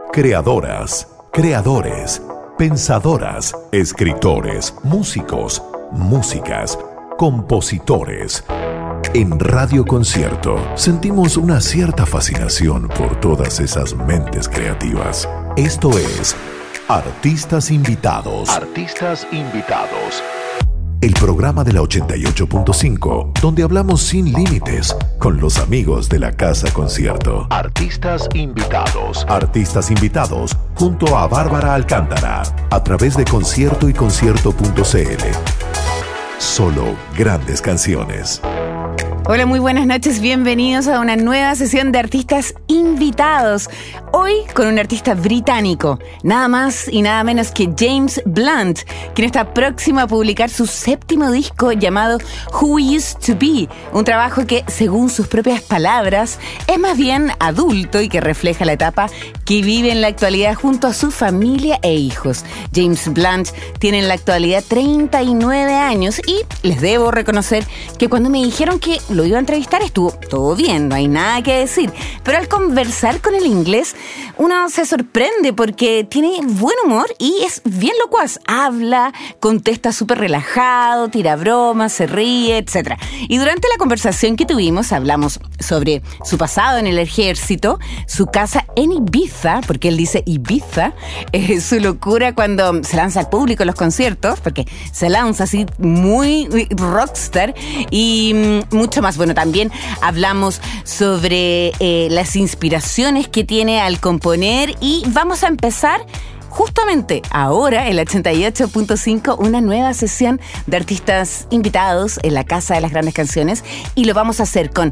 Creadoras, creadores, pensadoras, escritores, músicos, músicas, compositores. En Radio Concierto sentimos una cierta fascinación por todas esas mentes creativas. Esto es Artistas Invitados. Artistas Invitados. El programa de la 88.5, donde hablamos sin límites con los amigos de la Casa Concierto. Artistas Invitados. Artistas Invitados, junto a Bárbara Alcántara, a través de Concierto y Concierto.cl. Solo grandes canciones. Hola, muy buenas noches, bienvenidos a una nueva sesión de Artistas Invitados. Hoy con un artista británico, nada más y nada menos que James Blunt, quien está próximo a publicar su séptimo disco llamado Who We Used to Be, un trabajo que, según sus propias palabras, es más bien adulto y que refleja la etapa que vive en la actualidad junto a su familia e hijos. James Blunt tiene en la actualidad 39 años y les debo reconocer que cuando me dijeron que lo iba a entrevistar estuvo todo bien, no hay nada que decir, pero al conversar con el inglés uno se sorprende porque tiene buen humor y es bien locuaz, habla, contesta súper relajado, tira bromas, se ríe, etc. Y durante la conversación que tuvimos hablamos sobre su pasado en el ejército, su casa en Ibiza, porque él dice Ibiza, su locura cuando se lanza al público en los conciertos, porque se lanza así muy rockstar y mucho más. Bueno, también hablamos sobre las inspiraciones que tiene al componer y vamos a empezar justamente ahora, en la 88.5, una nueva sesión de artistas invitados en la Casa de las Grandes Canciones y lo vamos a hacer con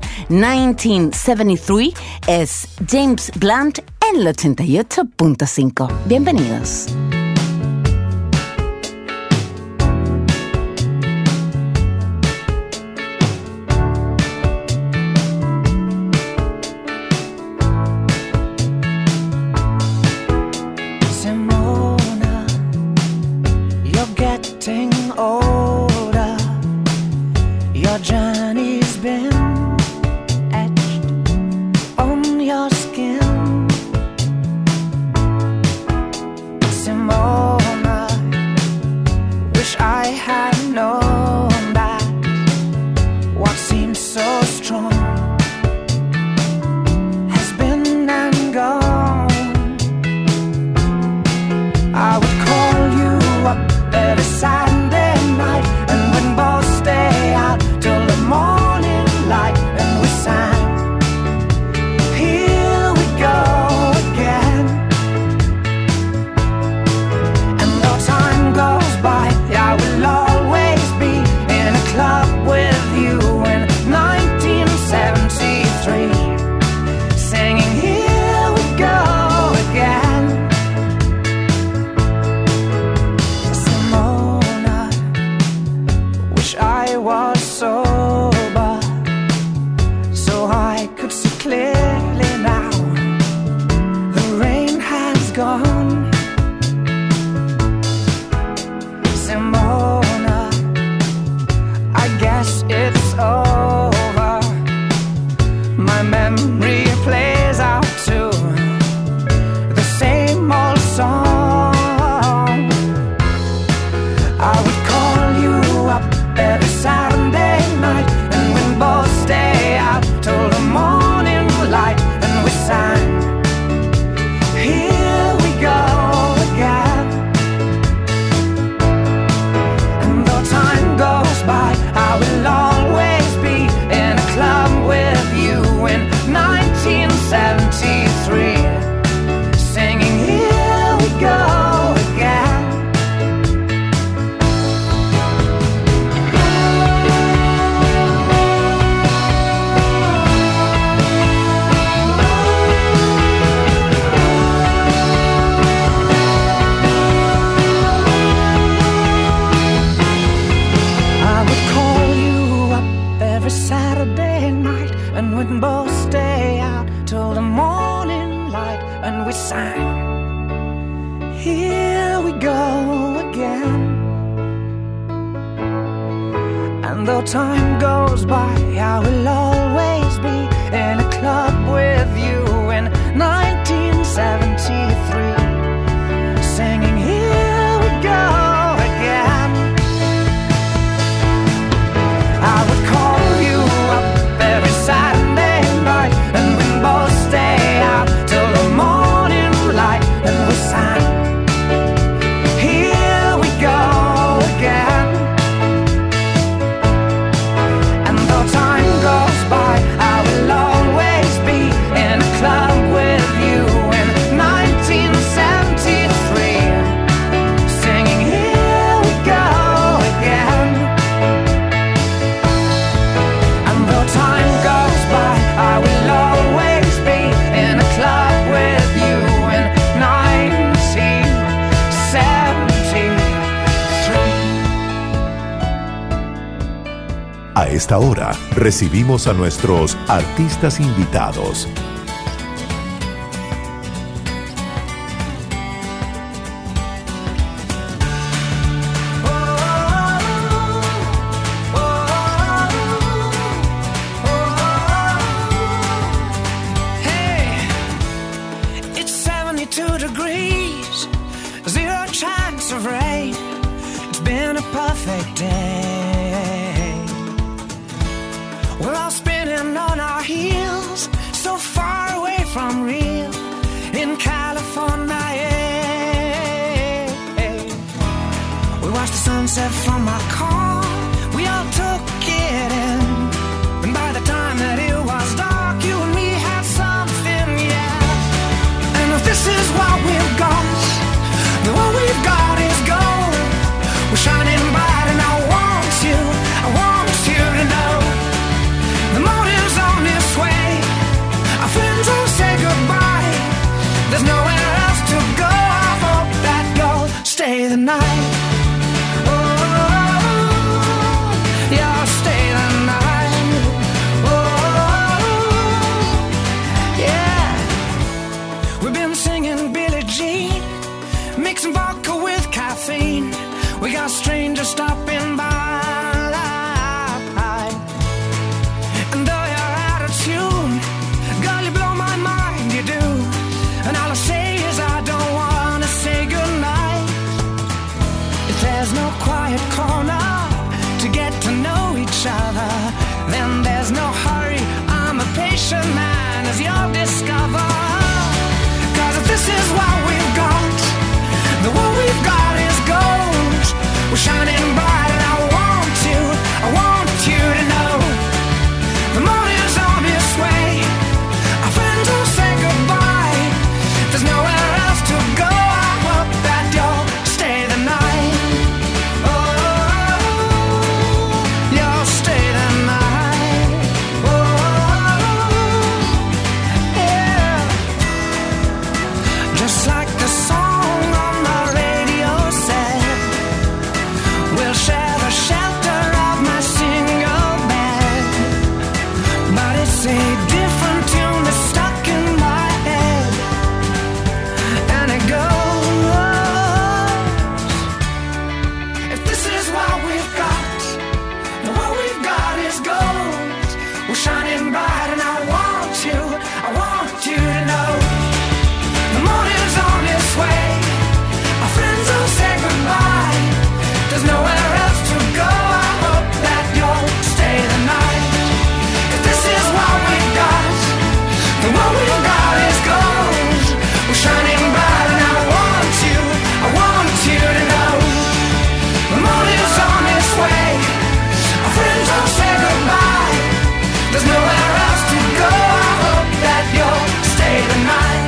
1973, es James Blunt en el 88.5. Bienvenidos. And though time goes by, I will always be in a club with you in 1973. esta hora recibimos a nuestros artistas invitados. From my car, we all took it in, and by the time that it was dark, you and me had something, yeah. And if this is what we've got, then what we've got is gold. We're shining bright, and I want you to know the morning's on its way. Our friends will say goodbye. There's nowhere else to go. I hope that you'll stay the night. We got strangers stopping by, and though you're out of tune, girl, you blow my mind, you do. And all I say is I don't wanna say goodnight. If there's no quiet corner to get to know each other, then there's no hurry. I'm a patient man, as you'll discover. 'Cause if this is what we've got, then what we've got is gold. We're shining bright, and I want you to know the morning's on its way. Our friends will say goodbye. There's nowhere else to go. I hope that you'll stay the night. Oh, you'll stay the night. Oh, yeah. Just like the song on the radio said, we'll share the shelter of my single bed. But it's a different tune that's stuck in my head, and it goes, if this is what we've got, then what we've got is gold. We're shining bright, and I want you to know the morning's on its way. Our friends will say goodbye. There's nowhere else to go. I hope that you'll stay the night. If this is what we've got, then what we've got is gold. We're shining bright, and I want you to know the morning's on its way. Our friends will say goodbye. There's nowhere else to go. I hope that you'll stay the night.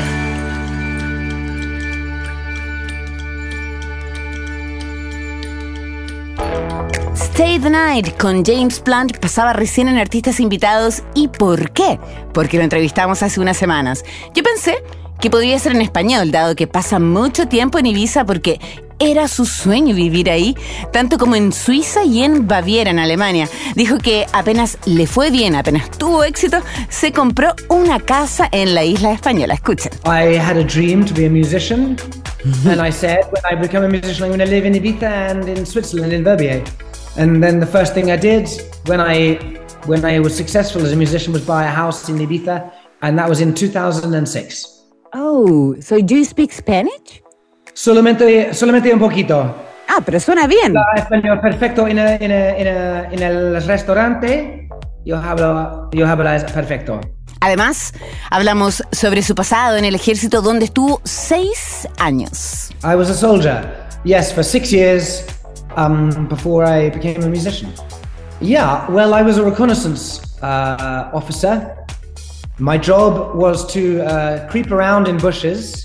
Stay the Night con James Blunt pasaba recién en Artistas Invitados. ¿Y por qué? Porque lo entrevistamos hace unas semanas. Yo pensé que podría ser en español, dado que pasa mucho tiempo en Ibiza, porque era su sueño vivir ahí, tanto como en Suiza y en Baviera, en Alemania. Dijo que apenas le fue bien, apenas tuvo éxito, se compró una casa en la isla española. Escuchen. I had a dream to be a musician, and I said, when I become a musician, I'm going to live in Ibiza and in Switzerland, in Verbier. And then the first thing I did when I was successful as a musician was buy a house in Ibiza, and that was in 2006. Oh, so do you speak Spanish? Solamente un poquito. Ah, pero suena bien. Hablo español perfecto en el restaurante. Yo hablo perfecto. Además, hablamos sobre su pasado en el ejército, donde estuvo 6 años. I was a soldier, yes, for 6 years before I became a musician. Yeah, well, I was a reconnaissance officer. My job was to creep around in bushes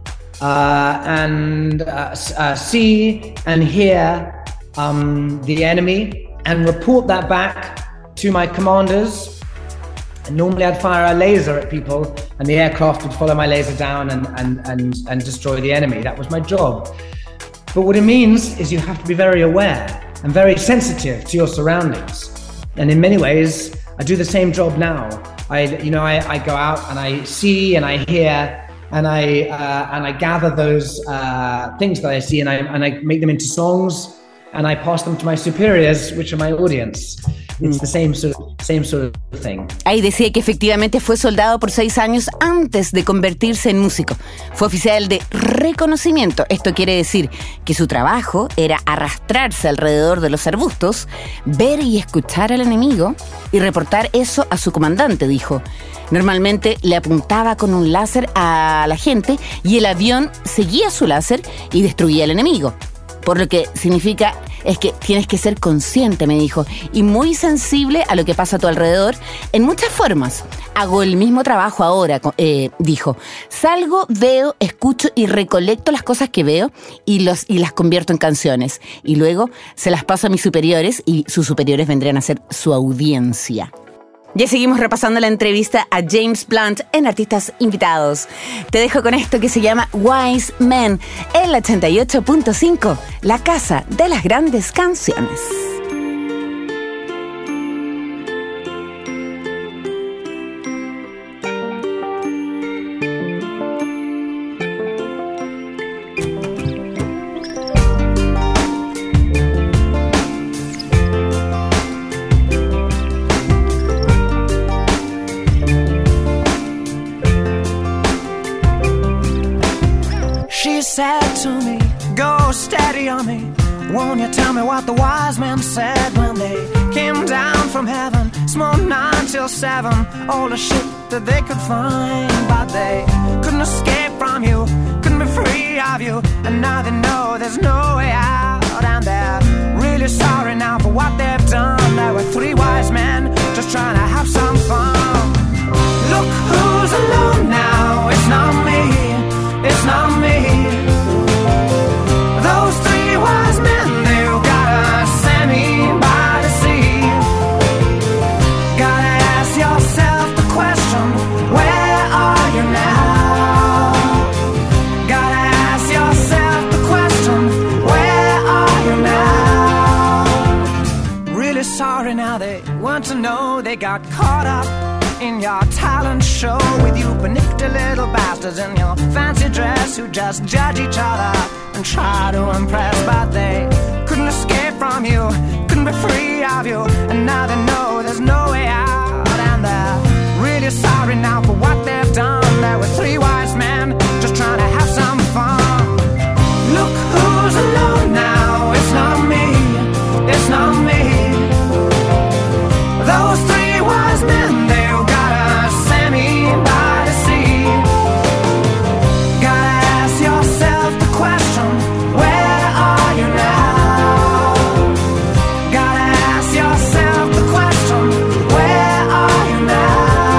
and see and hear the enemy and report that back to my commanders. And normally I'd fire a laser at people and the aircraft would follow my laser down and destroy the enemy. That was my job. But what it means is you have to be very aware and very sensitive to your surroundings. And in many ways, I do the same job now. I go out and I see and I hear and I gather those things that I see and I make them into songs and I pass them to my superiors, which are my audience. It's the same sort of thing. Ahí decía que efectivamente fue soldado por 6 años antes de convertirse en músico. Fue oficial de reconocimiento. Esto quiere decir que su trabajo era arrastrarse alrededor de los arbustos, ver y escuchar al enemigo y reportar eso a su comandante, dijo. Normalmente le apuntaba con un láser a la gente y el avión seguía su láser y destruía al enemigo. Por lo que significa es que tienes que ser consciente, me dijo, y muy sensible a lo que pasa a tu alrededor en muchas formas. Hago el mismo trabajo ahora, dijo. Salgo, veo, escucho y recolecto las cosas que veo y las convierto en canciones. Y luego se las paso a mis superiores y sus superiores vendrían a ser su audiencia. Ya seguimos repasando la entrevista a James Blunt en Artistas Invitados. Te dejo con esto que se llama Wise Men, el 88.5, la casa de las grandes canciones. Said to me, go steady on me. Won't you tell me what the wise men said when they came down from heaven? Smoked 9 till 7, all the shit that they could find. But they couldn't escape from you, couldn't be free of you. And now they know there's no way out. And they're really sorry now for what they've done. There were 3 wise men just trying to have some fun. Look who's alone now, it's not me, it's not me. Those 3 wise men, they've gotta send me by the sea. Gotta ask yourself the question, where are you now? Gotta ask yourself the question, where are you now? Really sorry now, they want to know they got caught up in your talent show with you panicky little bastards in your fancy dress who just judge each other and try to impress, but they couldn't escape from you, couldn't be free of you, and now they know there's no way out, and they're really sorry now for what they've done. There were 3 wise men just trying to have some fun. Look who's alone now, it's not me, it's not me. Those 3 wise men, they've gotta send me by the sea. Gotta ask yourself the question, where are you now? Gotta ask yourself the question, where are you now?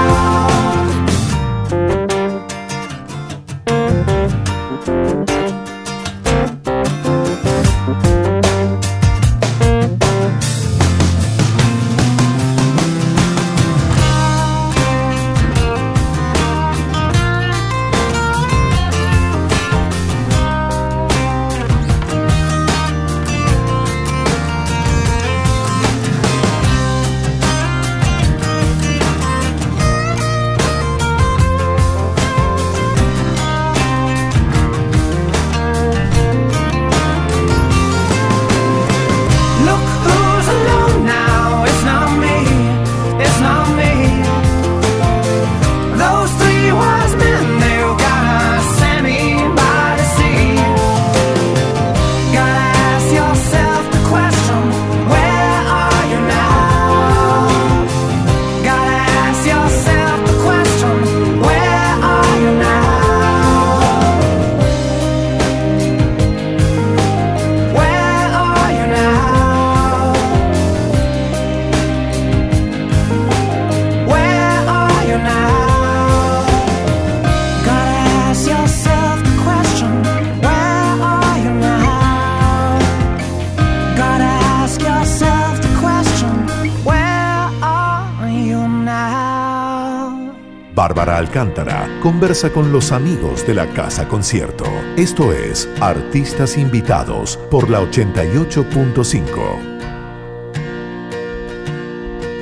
Bárbara Alcántara conversa con los amigos de la Casa Concierto. Esto es Artistas Invitados por la 88.5.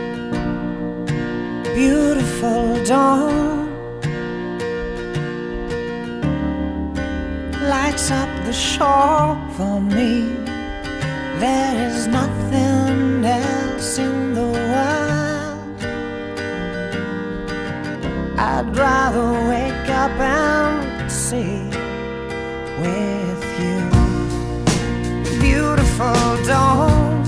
lights up the shore for me. There is nothing else in the world. I'd rather wake up and see with you. Beautiful dawn,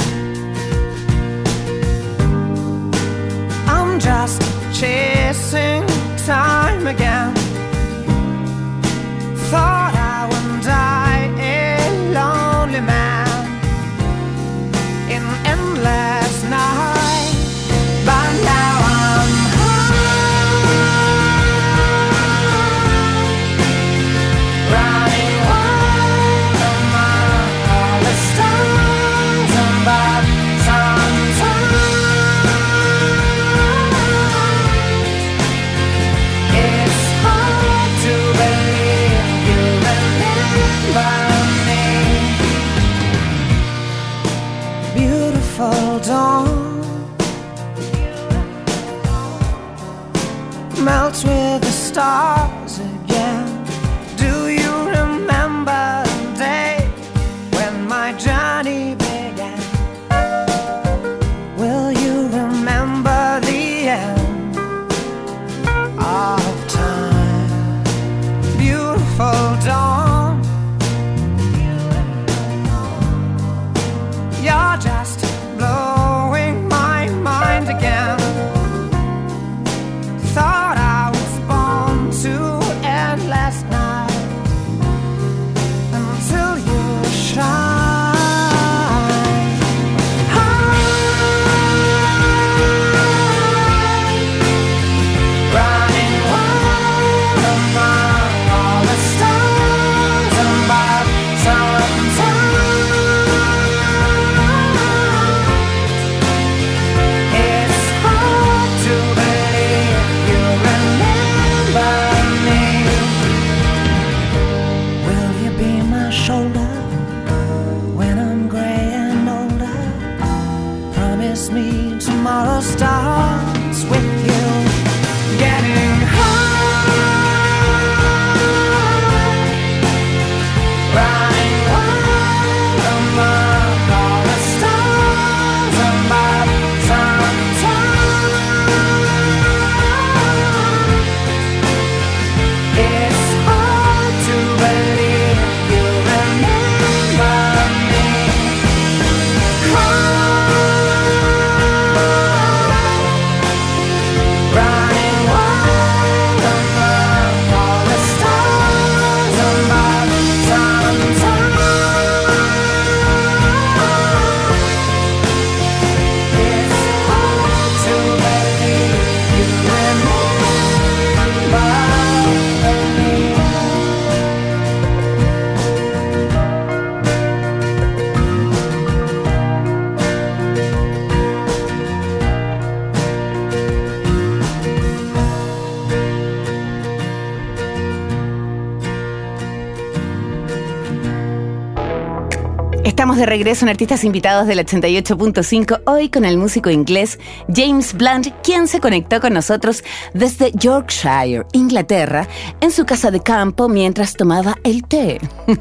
I'm just chasing time again. Thought I would die a lonely man in endless night, but now I'm high, running wild among all the stars above. Sometimes it's hard to believe you remember me. Beautiful dawn melts with the stars again. Do you remember the day when my journey began? Will you remember the end of time? Beautiful dawn, you're just blowing my mind again. Thought I was born to end last night until you shine. Running wild among all the stars above. Sometimes it's hard to believe you remember me. Will you be my shoulder when I'm gray and older? Promise me tomorrow starts with you. Getting high, running wild among all the stars above. Sometimes it's hard to believe you remember me. Running wild among all the stars above. Sometimes it's hard to believe you remember me. Estamos de regreso en Artistas Invitados del 88.5, hoy con el músico inglés James Blunt, quien se conectó con nosotros desde Yorkshire, Inglaterra, en su casa de campo mientras tomaba el té.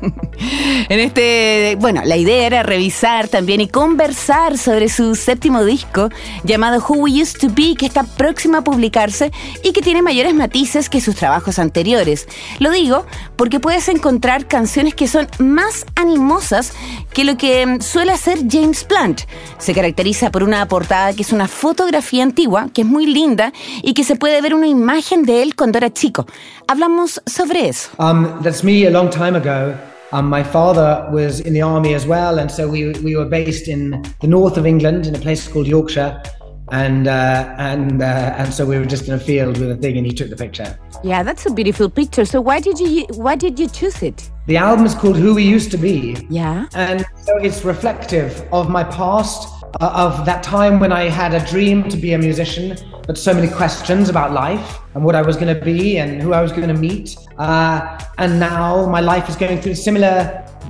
La idea era revisar también y conversar sobre su séptimo disco llamado Who We Used to Be, que está próximo a publicarse y que tiene mayores matices que sus trabajos anteriores. Lo digo porque puedes encontrar canciones que son más animosas que lo que suele hacer James Blunt. Se caracteriza por una portada que es una fotografía antigua, que es muy linda y que se puede ver una imagen de él cuando era chico. Hablamos sobre eso. That's me a long time ago. My father was in the army as well, and so we were based in the north of England in a place called Yorkshire. And so we were just in a field with a thing, and he took the picture. Yeah, that's a beautiful picture. So why did you choose it? The album is called Who We Used to Be. Yeah. And so it's reflective of my past, of that time when I had a dream to be a musician, but so many questions about life and what I was going to be and who I was going to meet. And now my life is going through similar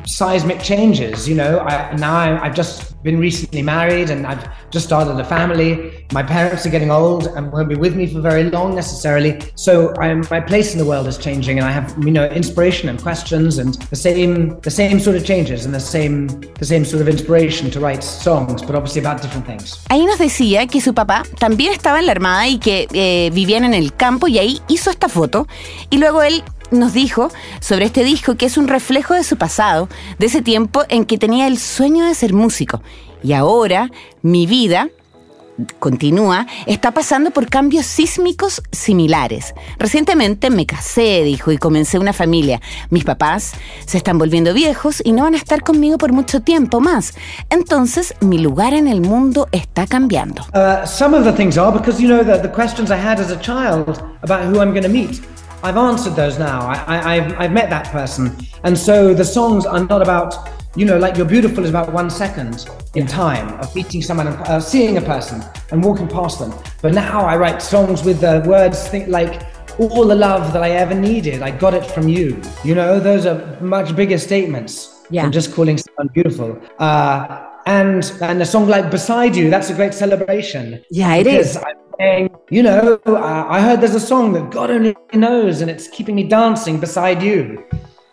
seismic changes. You know, I've just been recently married and I've just started a family. My parents are getting old and won't be with me for very long necessarily. So my place in the world is changing, and I have, you know, inspiration and questions and the same sort of changes and the same sort of inspiration to write songs, but obviously about different things. Ahí nos decía que su papá también estaba en la Armada y que vivían en el campo, y ahí hizo esta foto, y luego él nos dijo sobre este disco que es un reflejo de su pasado, de ese tiempo en que tenía el sueño de ser músico. Y ahora mi vida, continúa, está pasando por cambios sísmicos similares. Recientemente me casé, dijo, y comencé una familia. Mis papás se están volviendo viejos y no van a estar conmigo por mucho tiempo más. Entonces, mi lugar en el mundo está cambiando. Some of the things are because, you know, the questions I had as a child about who I'm going to meet, I've answered those now. I've met that person. And so the songs are not about, you know, like You're Beautiful is about 1 second in time of meeting someone, seeing a person and walking past them. But now I write songs with the words, think like, all the love that I ever needed, I got it from you. You know, those are much bigger statements than just calling someone beautiful. And a song like Beside You, that's a great celebration. Yeah, it is. I'm saying, you know, I heard there's a song that God only knows and it's keeping me dancing beside you.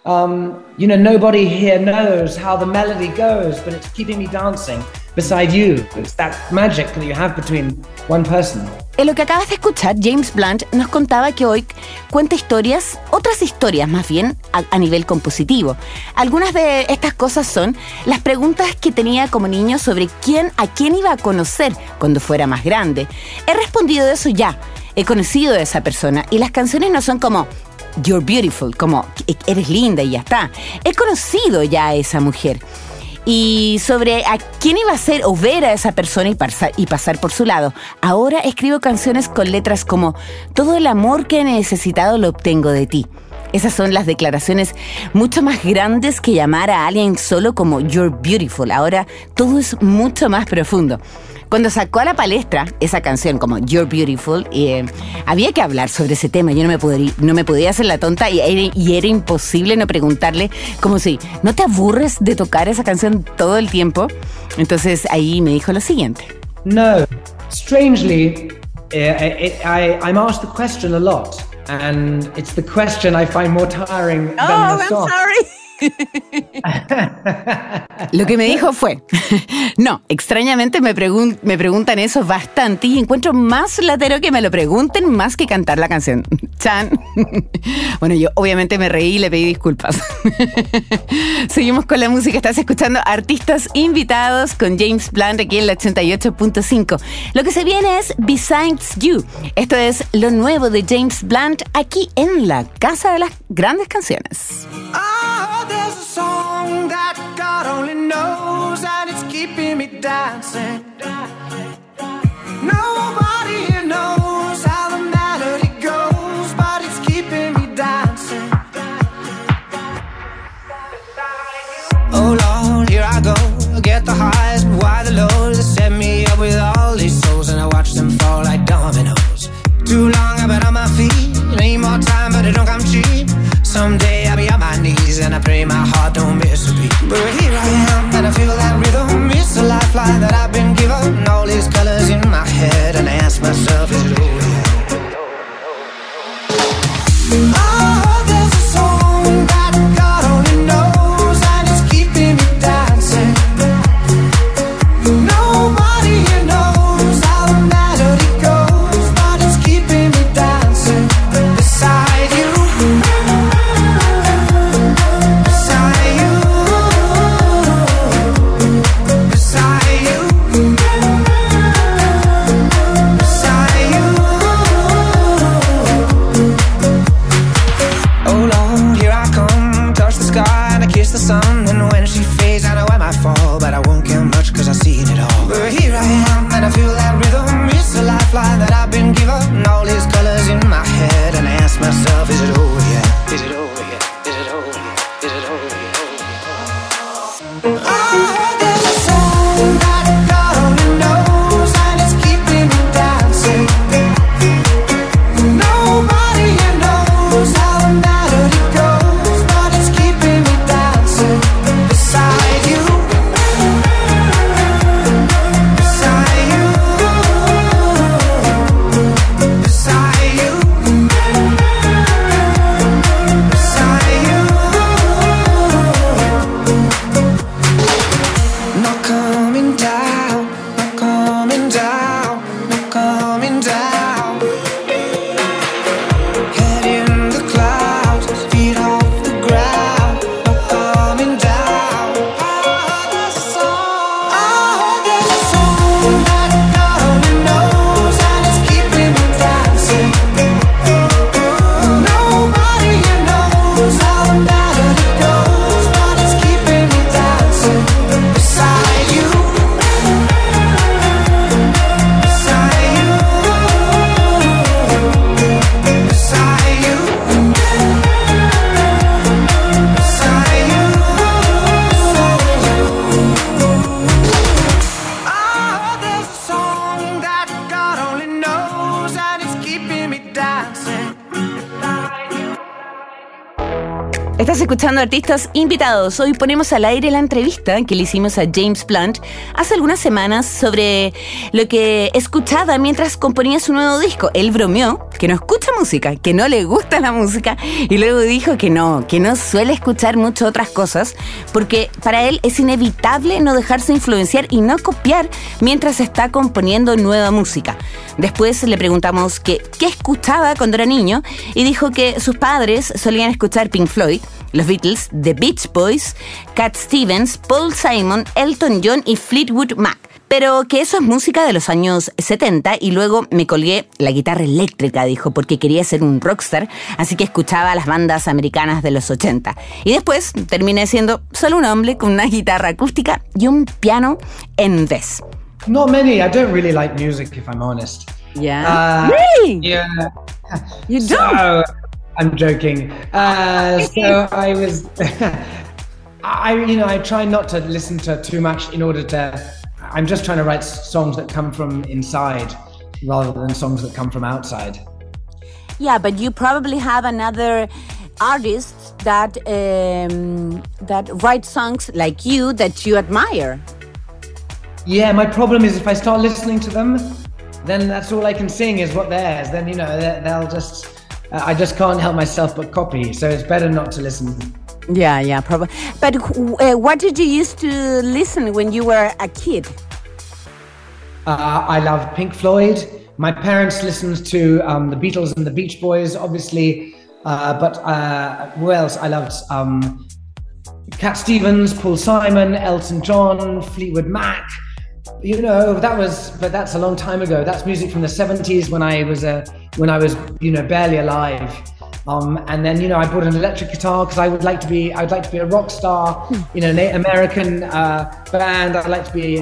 You know, nobody here knows how the melody goes, but it's keeping me dancing beside you. It's that magic that you have between one person. En lo que acabas de escuchar, James Blunt nos contaba que hoy cuenta historias, otras historias más bien, a nivel compositivo. Algunas de estas cosas son las preguntas que tenía como niño sobre a quién iba a conocer cuando fuera más grande. He respondido eso ya, he conocido a esa persona, y las canciones no son como You're Beautiful, como eres linda y ya está. He conocido ya a esa mujer. Y sobre a quién iba a ser o ver a esa persona y pasar por su lado. Ahora escribo canciones con letras como todo el amor que he necesitado lo obtengo de ti. Esas son las declaraciones mucho más grandes que llamar a alguien solo como You're Beautiful. Ahora todo es mucho más profundo. Cuando sacó a la palestra esa canción como You're Beautiful, había que hablar sobre ese tema. Yo no me podía hacer la tonta y era imposible no preguntarle, como si, ¿no te aburres de tocar esa canción todo el tiempo? Entonces ahí me dijo lo siguiente. No, strangely, I'm asked the question a lot, and it's the question I find more tiring than the song. I'm sorry. Lo que me dijo fue, no, extrañamente me preguntan eso bastante y encuentro más latero que me lo pregunten más que cantar la canción. Chan. Bueno, yo obviamente me reí y le pedí disculpas. Seguimos con la música. Estás escuchando Artistas Invitados con James Blunt aquí en la 88.5. Lo que se viene es Besides You. Esto es lo nuevo de James Blunt aquí en la Casa de las Grandes Canciones. There's a song that God only knows, and it's keeping me dancing. Nobody here knows how the melody goes, but it's keeping me dancing. Oh Lord, here I go, get the highs, but why the lows? They set me up with all these souls, and I watch them fall like dominoes. Too long I've been on my feet, need more time, but I don't come cheap. Someday I'll be on my knees and I pray my heart don't miss a beat. But here I am and I feel that rhythm. It's a lifeline that I've been given. All these colors in my head and I ask myself, is it over yet? Oh, there's a song that God only knows, and it's keeping me dancing. Nobody here knows how the melody goes, but it's keeping me dancing beside you. That I've been given, all these colors in my head, and I ask myself, is it over yet? Is it over yet? Is it over yet? Is it over yet? Oh, there's a song that God only knows, and it's keeping me dancing. Nobody here knows how the melody goes, but it's keeping me dancing. escuchando artistas invitados. Hoy ponemos al aire la entrevista que le hicimos a James Blunt hace algunas semanas sobre lo que escuchaba mientras componía su nuevo disco. Él bromeó que no escucha música, que no le gusta la música, y luego dijo que no suele escuchar mucho otras cosas porque para él es inevitable no dejarse influenciar y no copiar mientras está componiendo nueva música. Después le preguntamos qué escuchaba cuando era niño y dijo que sus padres solían escuchar Pink Floyd, los Beatles, The Beach Boys, Cat Stevens, Paul Simon, Elton John y Fleetwood Mac. Pero que eso es música de los años 70 y luego me colgué la guitarra eléctrica, dijo, porque quería ser un rockstar, así que escuchaba las bandas americanas de los 80. Y después terminé siendo solo un hombre con una guitarra acústica y un piano en vez. Not many. I don't really like music, if I'm honest. Yeah. Really? Yeah. You don't? So, I'm joking. So I was, I try not to listen to too much in order to, I'm just trying to write songs that come from inside rather than songs that come from outside. Yeah, but you probably have another artist that write songs like you that you admire. Yeah, my problem is if I start listening to them, then that's all I can sing is what theirs. Then, they'll just, I just can't help myself but copy. So it's better not to listen. Yeah, probably. But what did you used to listen when you were a kid? I love Pink Floyd. My parents listened to the Beatles and the Beach Boys, obviously. But who else? I loved Cat Stevens, Paul Simon, Elton John, Fleetwood Mac. But that's a long time ago. That's music from the 70s when I was barely alive. And then, I bought an electric guitar because I'd like to be a rock star in an American band. I'd like to be,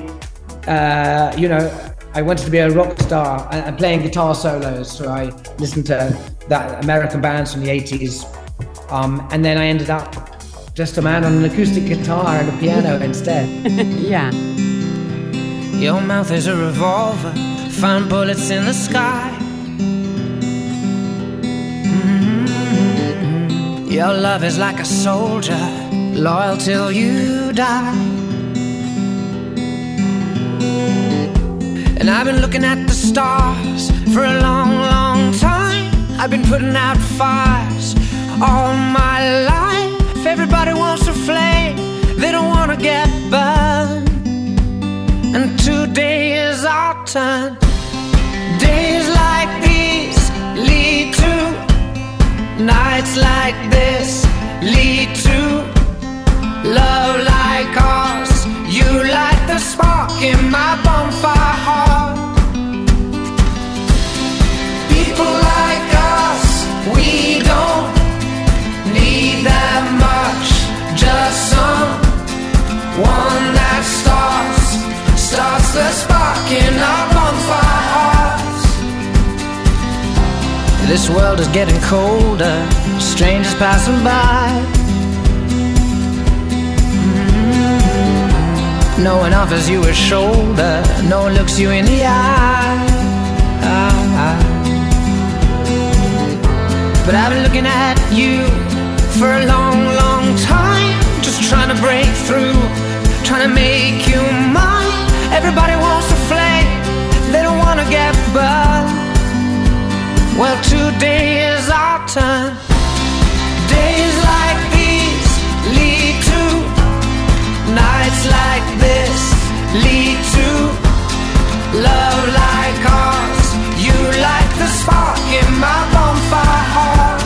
I wanted to be a rock star and playing guitar solos. So I listened to that American bands from the 80s. And then I ended up just a man on an acoustic guitar and a piano instead. Yeah. Your mouth is a revolver, find bullets in the sky. Your love is like a soldier, loyal till you die. And I've been looking at the stars for a long, long time. I've been putting out fires all my life. Everybody wants a flame, they don't want to get burned. And today is our turn. Days like these lead to nights like this, lead to love like ours. You light the spark in my bonfire heart. People like us, we don't need that much. Just someone that starts the spark in our bonfire hearts. This world is getting colder, strangers passing by. No one offers you a shoulder, no one looks you in the eye. But I've been looking at you for a long, long time, just trying to break through, trying to make you mine. Everybody wants a flame, they don't want to get burned. Well, today is our turn. Days like these lead to nights like this, lead to love like ours. You light the spark in my bonfire heart.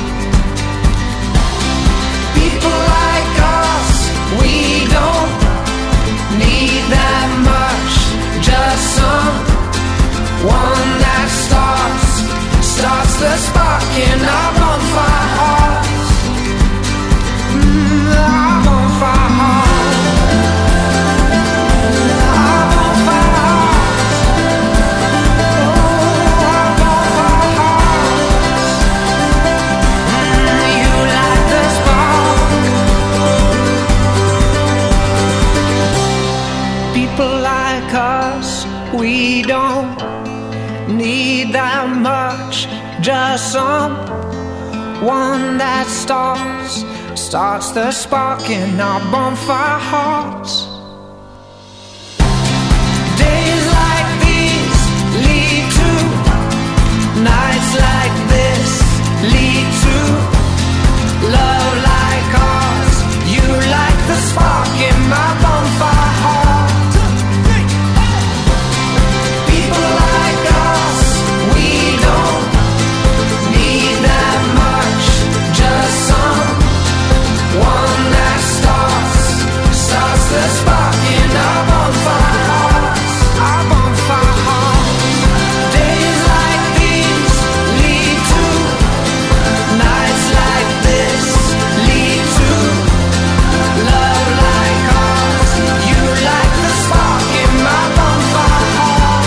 People like us, we don't need that much. Just someone that starts the spark in our bonfire hearts. Our bonfire hearts. Our bonfire hearts. Oh, our bonfire hearts. You light the spark. People like us, we don't need that much. Just someone that starts starts the spark in our bonfire hearts. Days like these lead to nights like this, lead to love like ours. You like the spark in my bonfire heart. People like us, we don't need that much, just someone that starts the spark in our bonfire hearts, our bonfire hearts. Days like these lead to nights like this, lead to love like ours. You like the spark in my bonfire heart.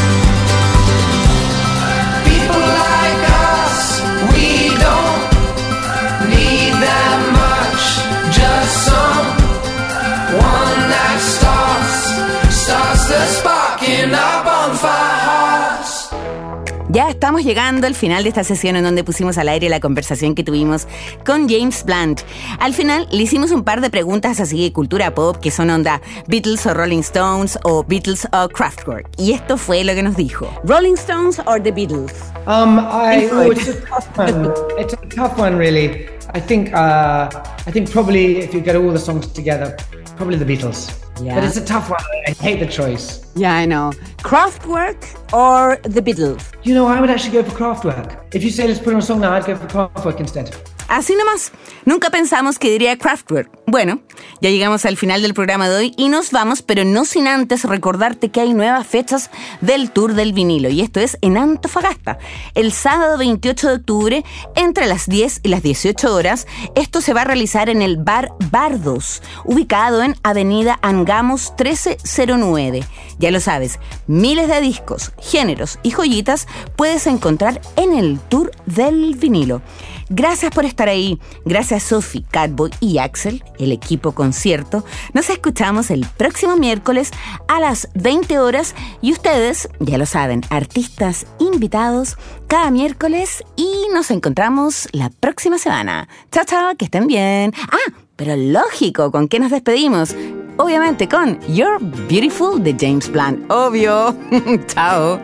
People like us, we don't need that much, just someone that starts the spark in our bonfire hearts. Ya estamos llegando al final de esta sesión en donde pusimos al aire la conversación que tuvimos con James Blunt. Al final le hicimos un par de preguntas así de cultura pop que son onda Beatles o Rolling Stones o Beatles o Kraftwerk. Y esto fue lo que nos dijo. Rolling Stones or the Beatles? It's a tough one. It's a tough one, really. I think probably if you get all the songs together, probably the Beatles. Yeah. But it's a tough one. I hate the choice. Yeah, I know. Kraftwerk or the Beatles? You know, I would actually go for Kraftwerk. If you say let's put on a song now, I'd go for Kraftwerk instead. Así nomás, nunca pensamos que diría Kraftwerk. Bueno, ya llegamos al final del programa de hoy y nos vamos, pero no sin antes recordarte que hay nuevas fechas del Tour del Vinilo, y esto es en Antofagasta. El sábado 28 de octubre, entre las 10 y las 18 horas, esto se va a realizar en el Bar Bardos, ubicado en Avenida Angamos 1309. Ya lo sabes, miles de discos, géneros y joyitas puedes encontrar en el Tour del Vinilo. Gracias por estar ahí. Gracias Sophie, Catboy y Axel, el equipo concierto. Nos escuchamos el próximo miércoles a las 20 horas y ustedes, ya lo saben, artistas invitados cada miércoles, y nos encontramos la próxima semana. Chao, chao, que estén bien. Pero lógico, ¿con qué nos despedimos? Obviamente con You're Beautiful de James Blunt. Obvio. Chao.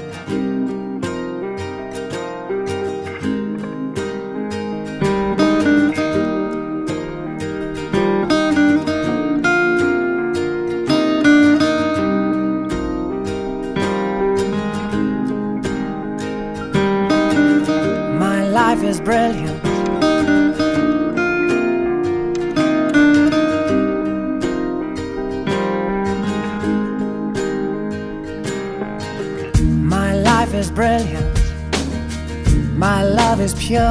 Life is brilliant. My life is brilliant. My love is pure.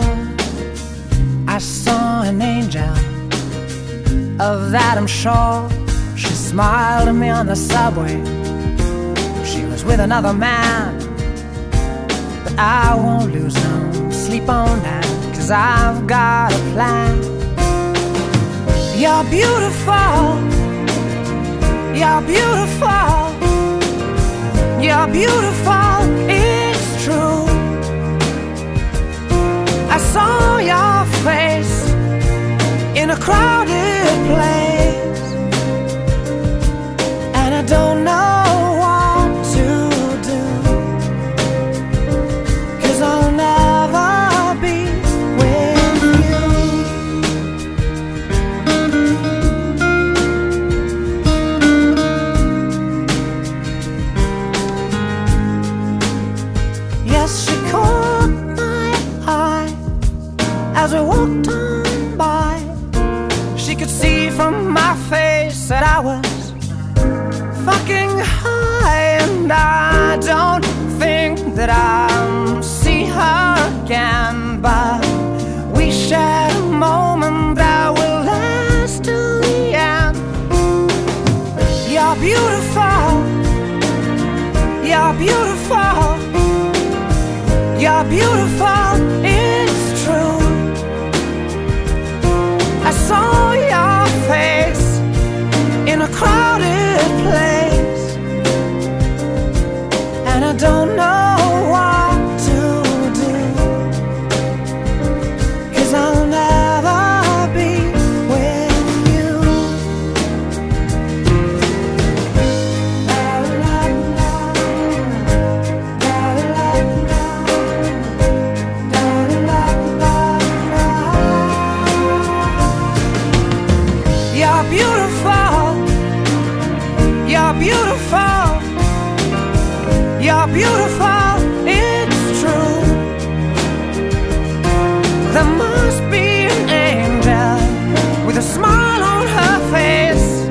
I saw an angel, of that I'm sure. She smiled at me on the subway. She was with another man, but I won't lose no sleep on that, 'cause I've got a plan. You're beautiful. You're beautiful. You're beautiful. It's true. I saw your face in a crowded place, and I don't know what to do, 'cause I'll never be with you. Yes, she caught my eye as we walked on by. She could see from my face that I was fucking high, and I don't think that I'll see her again, but we shared a moment that will last till the end. You're beautiful. You're beautiful. You're beautiful. It's true. I saw your face in a crowded place, and I don't know what to do, 'cause I'll never be You're beautiful. You're beautiful. You're beautiful. It's true. There must be an angel with a smile on her face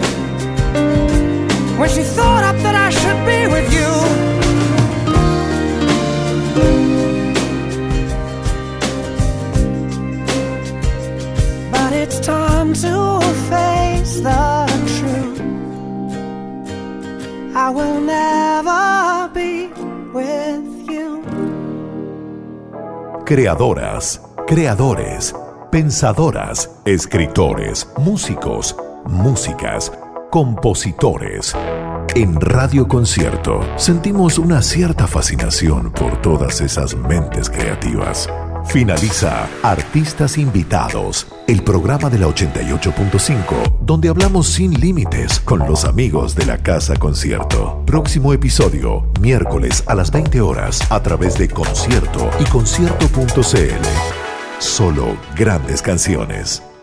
when she thought up that I should be with you. But it's time to face the truth. I will never be with you. Creadoras, creadores, pensadoras, escritores, músicos, músicas, compositores. En Radio Concierto sentimos una cierta fascinación por todas esas mentes creativas. Finaliza Artistas Invitados, el programa de la 88.5, donde hablamos sin límites con los amigos de la Casa Concierto. Próximo episodio, miércoles a las 20 horas, a través de Concierto y concierto.cl. Solo grandes canciones.